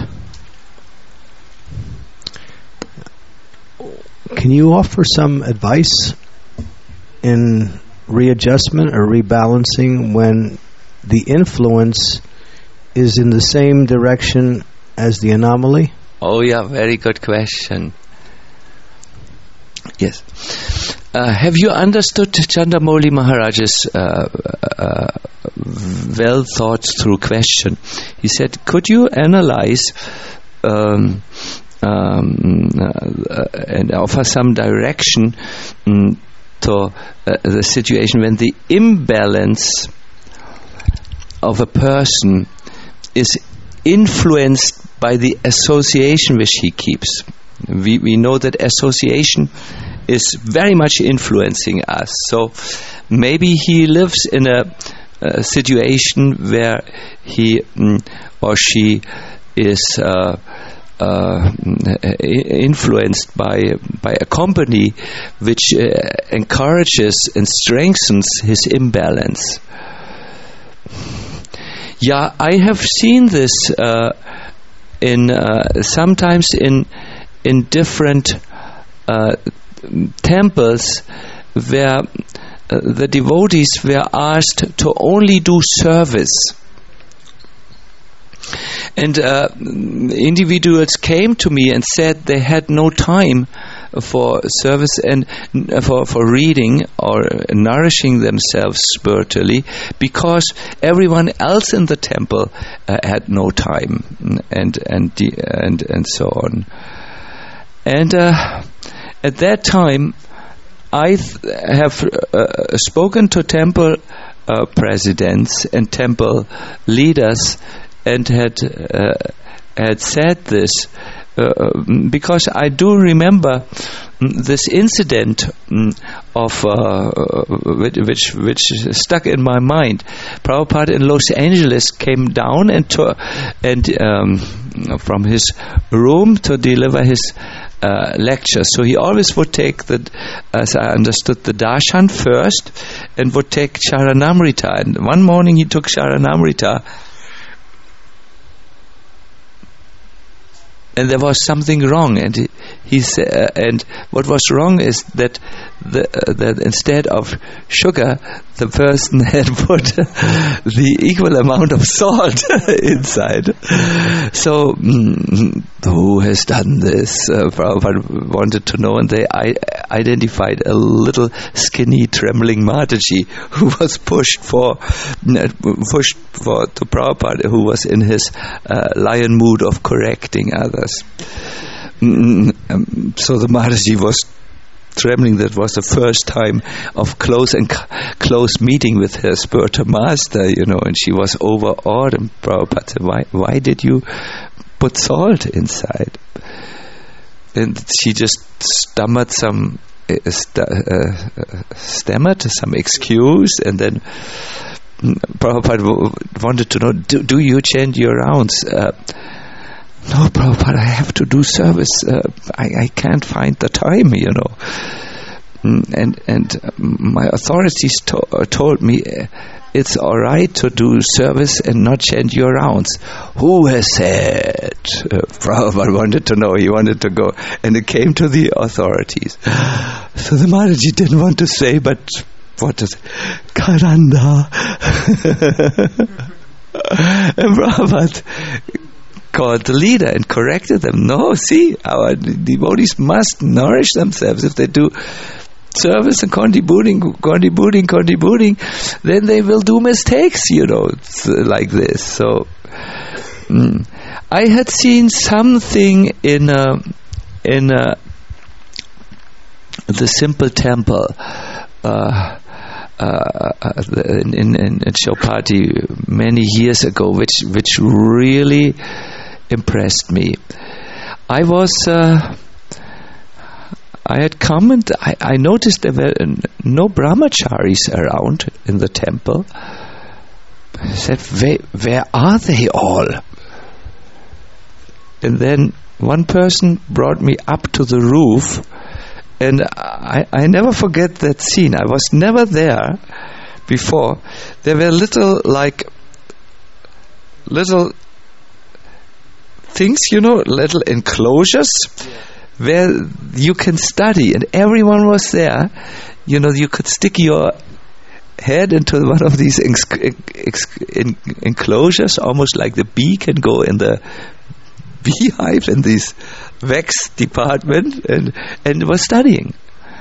Speaker 2: Can you offer some advice in readjustment or rebalancing when the influence is in the same direction as the anomaly?
Speaker 1: Oh yeah, very good question. Yes. Have you understood Chandamoli Maharaj's well thought through question? He said, could you analyze and offer some direction to the situation when the imbalance of a person is influenced by the association which he keeps. We know that association is very much influencing us. So maybe he lives in a situation where he or she is influenced by a company which encourages and strengthens his imbalance. Yeah, I have seen this sometimes in different temples where the devotees were asked to only do service. And individuals came to me and said they had no time for service and for reading or nourishing themselves spiritually, because everyone else in the temple had no time, and so on. And at that time, I have spoken to temple presidents and temple leaders, and had said this because I do remember this incident of which stuck in my mind. Prabhupada in Los Angeles came down and from his room to deliver his lecture. So he always would take as I understood, the darshan first, and would take Charanamrita. And one morning he took Charanamrita, and there was something wrong, and he said, and what was wrong is that that instead of sugar, the person had put the equal amount of salt inside. So, who has done this? Prabhupada wanted to know, and they identified a little skinny, trembling Mataji who was pushed to Prabhupada, who was in his lion mood of correcting others. So the Mataji was trembling. That was the first time of close meeting with her spiritual master, and she was overawed. And Prabhupada said, why did you put salt inside? And she just stammered some excuse, and then Prabhupada wanted to know, do you chant your rounds? No, Prabhupada, I have to do service. I can't find the time, And my authorities told me it's all right to do service and not chant your rounds. Who has said? Prabhupada wanted to know. He wanted to go. And it came to the authorities. So the Maharaji didn't want to say, but what is it? Karanda. And Prabhupada called the leader and corrected them. No, see, our devotees must nourish themselves. If they do service and contributing, then they will do mistakes, like this. So, I had seen something in the simple temple in Chowpatty many years ago, which really impressed me. I had come and I noticed there were no brahmacharis around in the temple. I said, where are they all? And then one person brought me up to the roof, and I never forget that scene. I was never there before. There were little things, little enclosures, where you can study, and everyone was there. You could stick your head into one of these enclosures, almost like the bee can go in the beehive in this wax department, and was studying.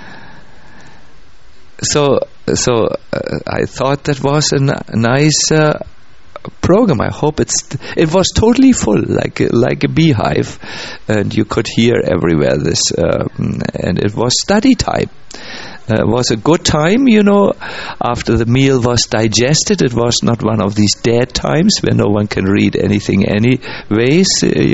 Speaker 1: So I thought that was a nice program. I hope it was totally full, like a beehive, and you could hear everywhere this, and it was study time. It was a good time, after the meal was digested. It was not one of these dead times where no one can read anything anyways,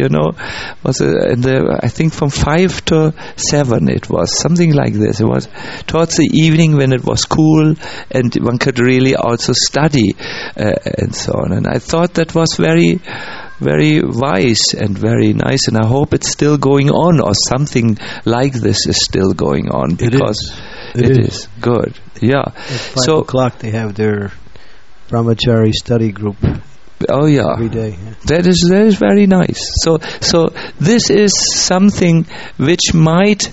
Speaker 1: I think from 5 to 7 it was, something like this. It was towards the evening when it was cool and one could really also study and so on. And I thought that was very, very wise and very nice, and I hope it's still going on, or something like this is still going on, because it is good. Yeah.
Speaker 2: At 5 o'clock they have their brahmachari study group.
Speaker 1: Oh yeah.
Speaker 2: Every day. Yeah.
Speaker 1: That is very nice. So this is something which might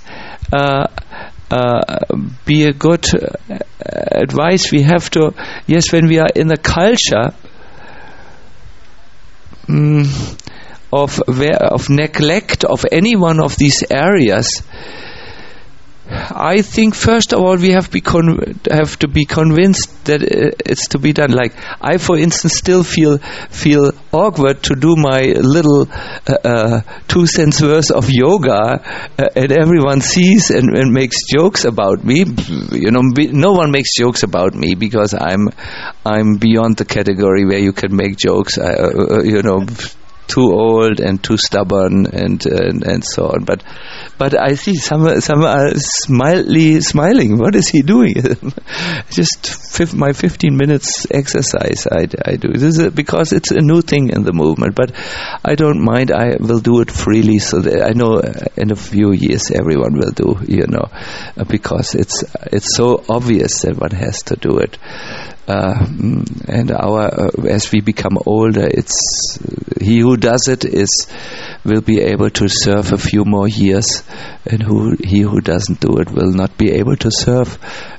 Speaker 1: be a good advice. We have to, when we are in the culture of neglect of any one of these areas, I think first of all we have to be convinced that it's to be done. Like I, for instance, still feel awkward to do my little 2 cents worth of yoga, and everyone sees and makes jokes about me. No one makes jokes about me because I'm beyond the category where you can make jokes. Too old and too stubborn and so on. But I see some are mildly smiling. What is he doing? Just my 15 minutes exercise I do. This is because it's a new thing in the movement. But I don't mind. I will do it freely, so that I know in a few years everyone will do. Because it's so obvious that one has to do it. And as we become older, it's he who does it will be able to serve a few more years, and he who doesn't do it will not be able to serve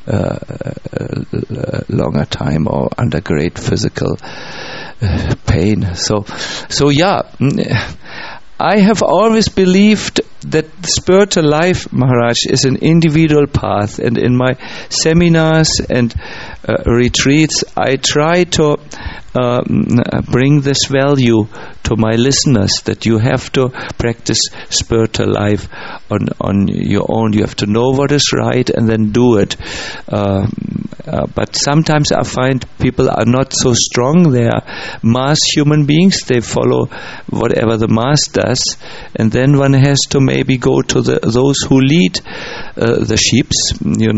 Speaker 1: longer time or under great physical pain. So yeah. I have always believed that spiritual life, Maharaj, is an individual path, and in my seminars and retreats I try to bring this value to my listeners, that you have to practice spiritual life on your own. You have to know what is right and then do it, But sometimes I find people are not so strong. They are mass human beings. They follow whatever the mass does, and then one has to maybe go to those who lead the sheeps.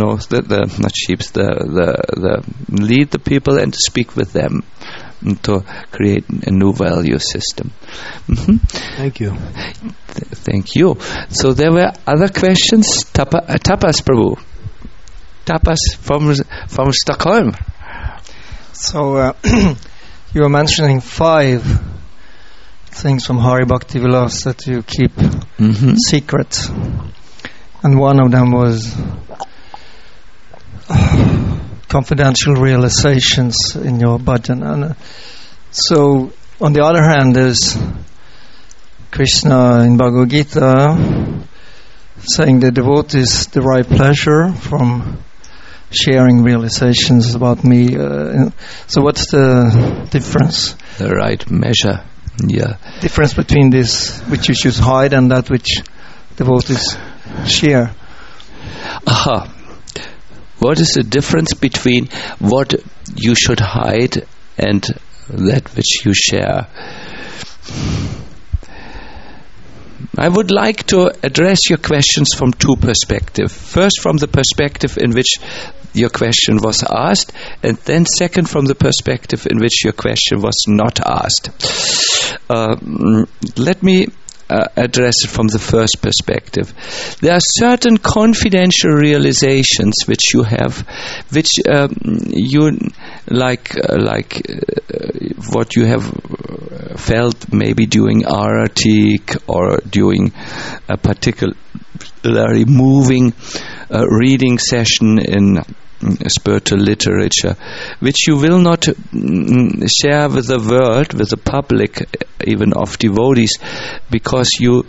Speaker 1: The lead the people and speak with them to create a new value system.
Speaker 2: Thank you.
Speaker 1: Thank you. So there were other questions. Tapas Prabhu. Tapas from Stockholm.
Speaker 3: So you were mentioning 5 things from Hari Bhakti Vilas that you keep secret, and one of them was confidential realizations in your bhajan. And so on the other hand, there's Krishna in Bhagavad Gita saying the devotees derive pleasure from sharing realizations about me. So what's the difference?
Speaker 1: The right measure. Yeah.
Speaker 3: Difference between this which you should hide and that which devotees share.
Speaker 1: Aha. What is the difference between what you should hide and that which you share? I would like to address your questions from 2 perspectives. First, from the perspective in which your question was asked, and then second, from the perspective in which your question was not asked. Let me address it from the first perspective. There are certain confidential realizations which you have, which you like what you have felt maybe during Aratik or during a particularly moving reading session in spiritual literature, which you will not share with the world, with the public, even of devotees, because you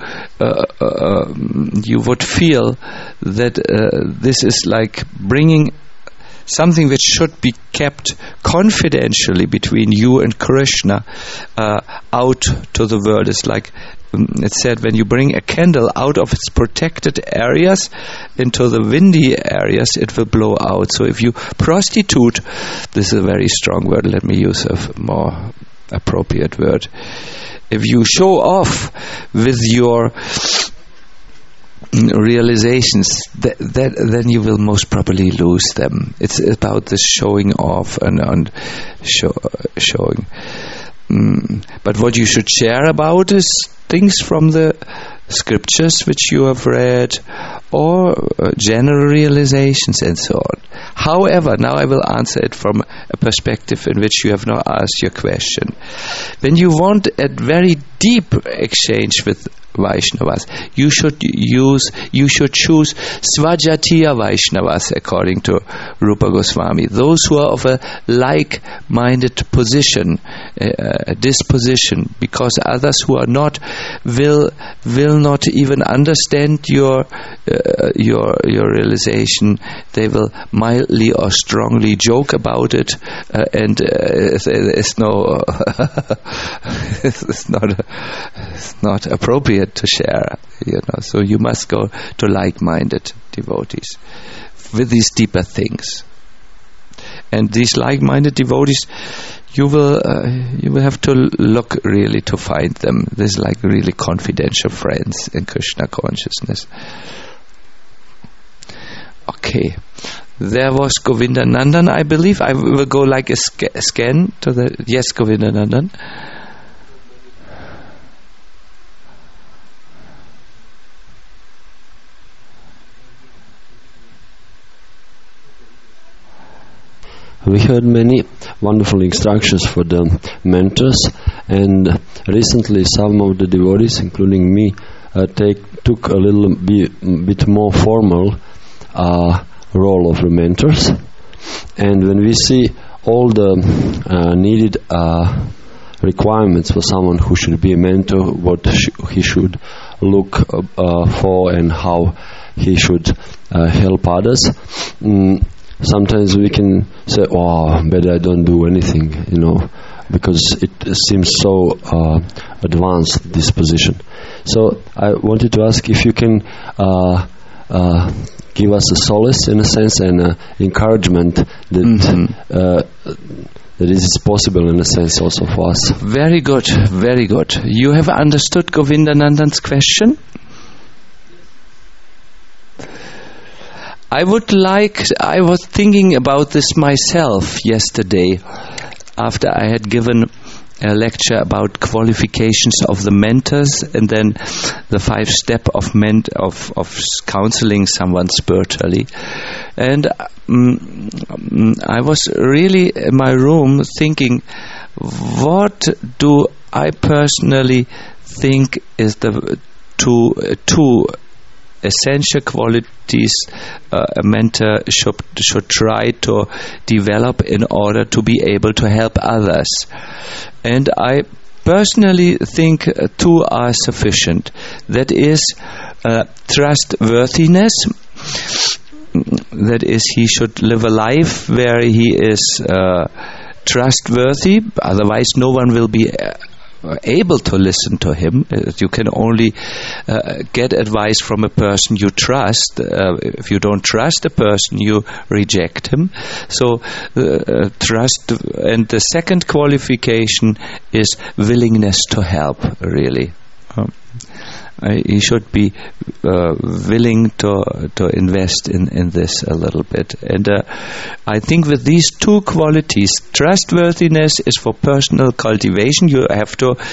Speaker 1: would feel that this is like bringing something which should be kept confidentially between you and Krishna out to the world. It's like it said, when you bring a candle out of its protected areas into the windy areas, it will blow out. So if you prostitute, this is a very strong word, let me use a more appropriate word. If you show off with your realizations, then you will most probably lose them. It's about this showing off and showing. But what you should share about is things from the scriptures which you have read, or general realizations and so on. However, now I will answer it from a perspective in which you have not asked your question. When you want a very deep exchange with Vaishnavas, you should choose Svajatiya Vaishnavas, according to Rupa Goswami. Those who are of a like-minded position, a disposition, because others who are not will not even understand your realization. They will mildly or strongly joke about it, and it's not appropriate to share, so you must go to like-minded devotees with these deeper things. And these like-minded devotees, you will have to look really to find them. This is like really confidential friends in Krishna consciousness. Okay, there was Govinda Nandan, I believe. I will go like a scan to the... Yes, Govinda Nandan.
Speaker 4: We heard many wonderful instructions for the mentors, and recently some of the devotees, including me, took a little bit more formal role of the mentors. And when we see all the needed requirements for someone who should be a mentor, what he should look for and how he should help others, sometimes we can say, "Oh, but I don't do anything," because it seems so advanced, this position. So I wanted to ask if you can give us a solace in a sense and encouragement that that it is possible in a sense also for us.
Speaker 1: Very good, very good. You have understood Govindanandan's question? I was thinking about this myself yesterday after I had given a lecture about qualifications of the mentors and then the 5 step of counseling someone spiritually. And I was really in my room thinking, what do I personally think is the two essential qualities a mentor should try to develop in order to be able to help others. And I personally think 2 are sufficient. That is trustworthiness. That is, he should live a life where he is trustworthy, otherwise no one will be able to listen to him. You can only get advice from a person you trust. If you don't trust a person, you reject him. So trust. And the second qualification is willingness to help, really. He should be willing to invest in this a little bit. And I think with these 2 qualities, trustworthiness is for personal cultivation. You have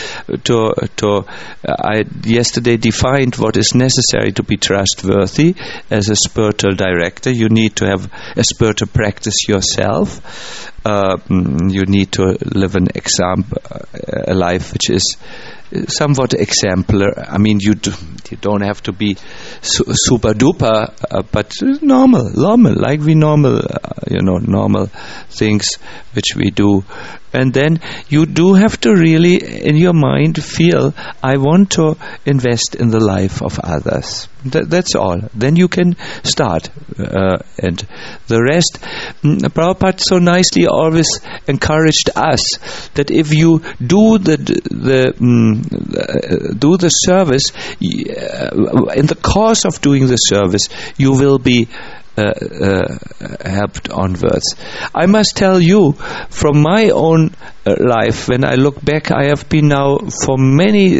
Speaker 1: I yesterday defined what is necessary to be trustworthy as a spiritual director. You need to have a spiritual practice yourself. You need to live a life which is somewhat exemplar. I mean, you don't have to be super duper, but normal, like we normal things which we do. And then you do have to really, in your mind, feel, I want to invest in the life of others. That's all. Then you can start. And the rest, Prabhupada so nicely always encouraged us that if you do the service, in the course of doing the service, you will be helped onwards. I must tell you, from my own life, when I look back, I have been now for many,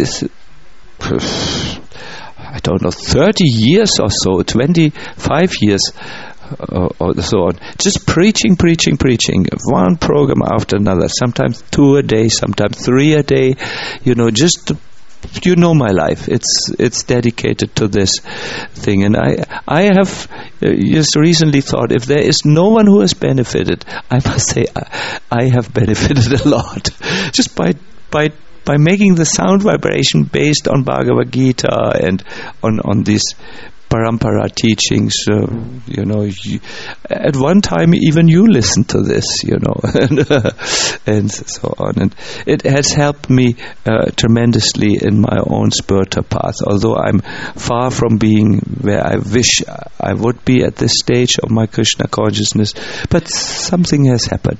Speaker 1: I don't know, 30 years or so, 25 years or so on, just preaching, one program after another, sometimes 2 a day, sometimes 3 a day, just my life. It's dedicated to this thing. And I have just recently thought, if there is no one who has benefited, I must say I have benefited a lot. Just by making the sound vibration based on Bhagavad Gita and on these parampara teachings, at one time even you listened to this, and so on. And it has helped me tremendously in my own spiritual path, although I'm far from being where I wish I would be at this stage of my Krishna consciousness, but something has happened.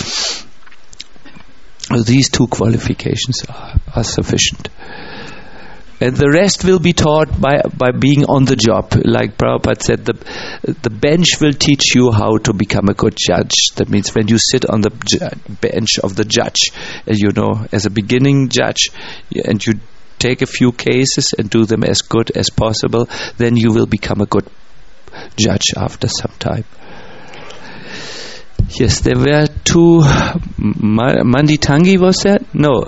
Speaker 1: These 2 qualifications are sufficient. And the rest will be taught by being on the job. Like Prabhupada said, the bench will teach you how to become a good judge. That means when you sit on the bench of the judge, as a beginning judge, and you take a few cases and do them as good as possible, then you will become a good judge after some time. Yes, there were 2. Manditangi was that? No.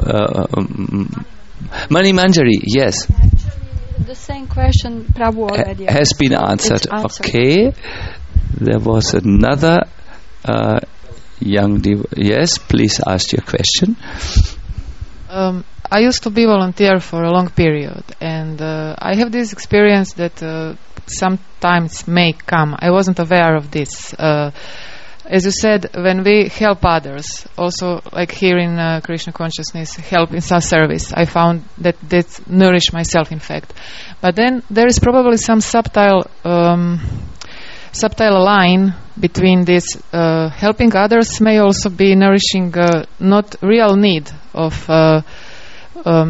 Speaker 1: Mani Manjari, yes.
Speaker 5: Actually, the same question Prabhu already
Speaker 1: has been answered. Okay. There was another young yes, please ask your question.
Speaker 6: I used to be volunteer for a long period, and I have this experience that sometimes may come. I wasn't aware of this. As you said, when we help others, also like here in Krishna consciousness, help in self-service, I found that nourish myself, in fact. But then there is probably some subtle line between this. Helping others may also be nourishing not real need of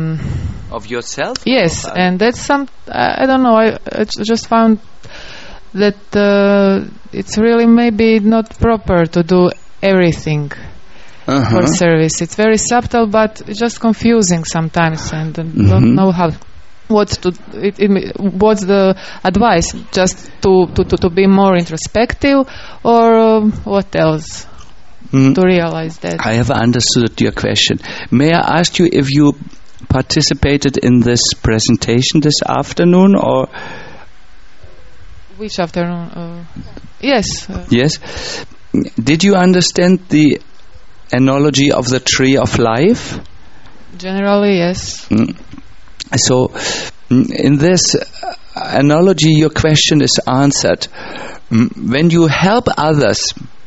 Speaker 1: yourself.
Speaker 6: Yes, and that's I don't know. I just found that it's really maybe not proper to do everything for service. It's very subtle, but just confusing sometimes, and don't know how. What's the advice? Just to be more introspective, or what else? To realize that.
Speaker 1: I have understood your question. May I ask you if you participated in this presentation this afternoon, or
Speaker 6: which afternoon? Yes.
Speaker 1: Yes. Did you understand the analogy of the tree of life?
Speaker 6: Generally, yes.
Speaker 1: So, in this analogy, your question is answered. When you help others,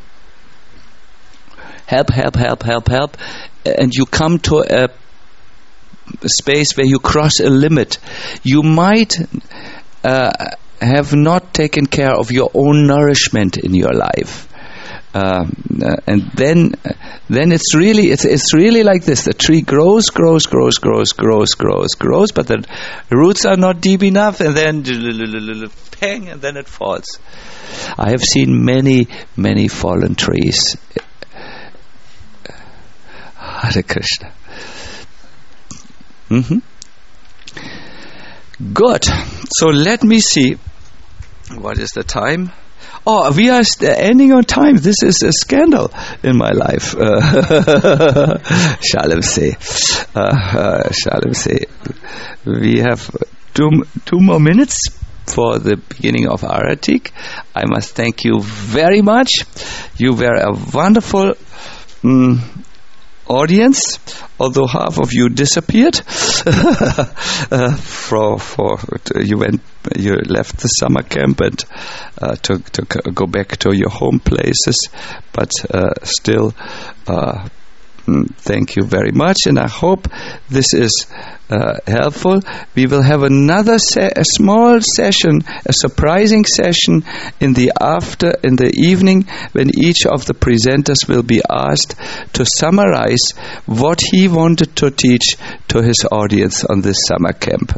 Speaker 1: help, and you come to a space where you cross a limit, you might have not taken care of your own nourishment in your life. And then it's really like this. The tree grows, but the roots are not deep enough, and then pang, and then it falls. I have seen many fallen trees. Hare Krishna. Good. So let me see. What is the time? Oh, we are ending on time. This is a scandal in my life. Shalom say. We have two more minutes for the beginning of Aratik. I must thank you very much. You were a wonderful audience, although half of you disappeared. You left the summer camp and to go back to your home places, but still thank you very much, and I hope this is helpful. We will have another a small session, a surprising session in the evening, when each of the presenters will be asked to summarize what he wanted to teach to his audience on this summer camp.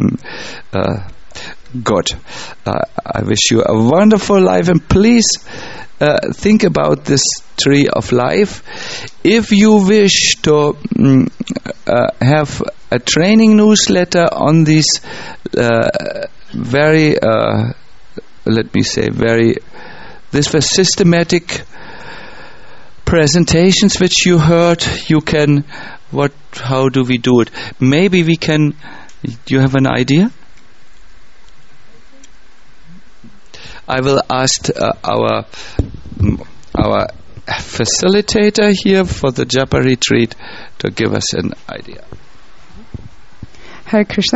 Speaker 1: Good. I wish you a wonderful life, and please think about this tree of life. If you wish to have a training newsletter on these this were systematic presentations which you heard, how do we do it? Maybe we can, do you have an idea? I will ask our facilitator here for the Japa retreat to give us an idea.
Speaker 7: Hare Krishna.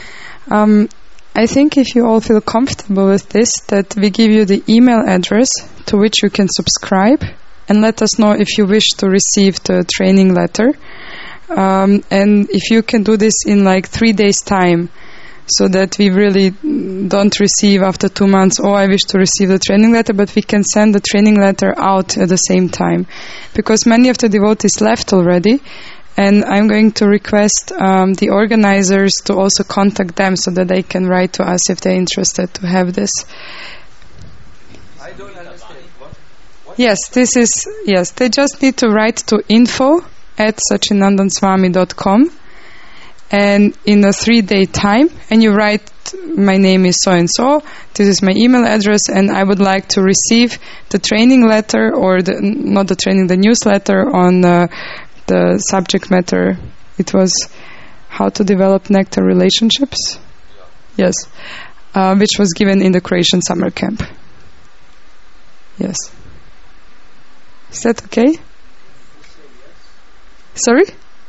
Speaker 7: I think if you all feel comfortable with this, that we give you the email address to which you can subscribe, and let us know if you wish to receive the training letter. And if you can do this in 3 days' time, so that we really don't receive after 2 months, I wish to receive the training letter, but we can send the training letter out at the same time. Because many of the devotees left already, and I'm going to request the organizers to also contact them so that they can write to us if they're interested to have this.
Speaker 1: I don't understand. What?
Speaker 7: Yes, they just need to write to info@sachinandanswami.com. And in a 3-day time, and you write, my name is so and so, this is my email address, and I would like to receive the training letter, or the newsletter on the subject matter. It was how to develop nectar relationships. Yes, which was given in the Croatian summer camp. Yes. Is that okay? Sorry?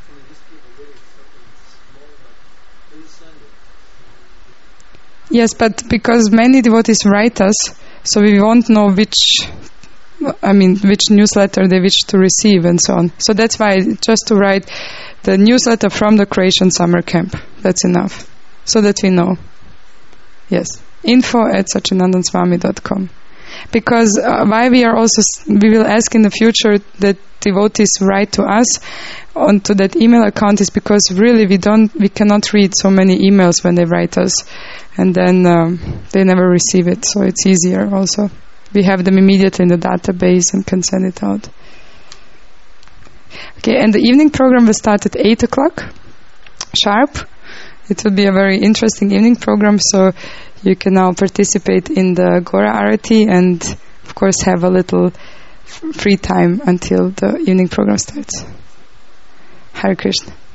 Speaker 7: Yes, but because many devotees write us, so we won't know which newsletter they wish to receive and so on. So that's why just to write the newsletter from the Croatian summer camp, that's enough, so that we know. Yes, info@sachinandanswami.com. because why we will ask in the future that devotees write to us onto that email account is because really we cannot read so many emails when they write us, and then they never receive it, so it's easier also. We have them immediately in the database and can send it out. Okay, and the evening program will start at 8 o'clock sharp. It will be a very interesting evening program, so you can now participate in the Gora Arati and of course have a little free time until the evening program starts. Hare Krishna.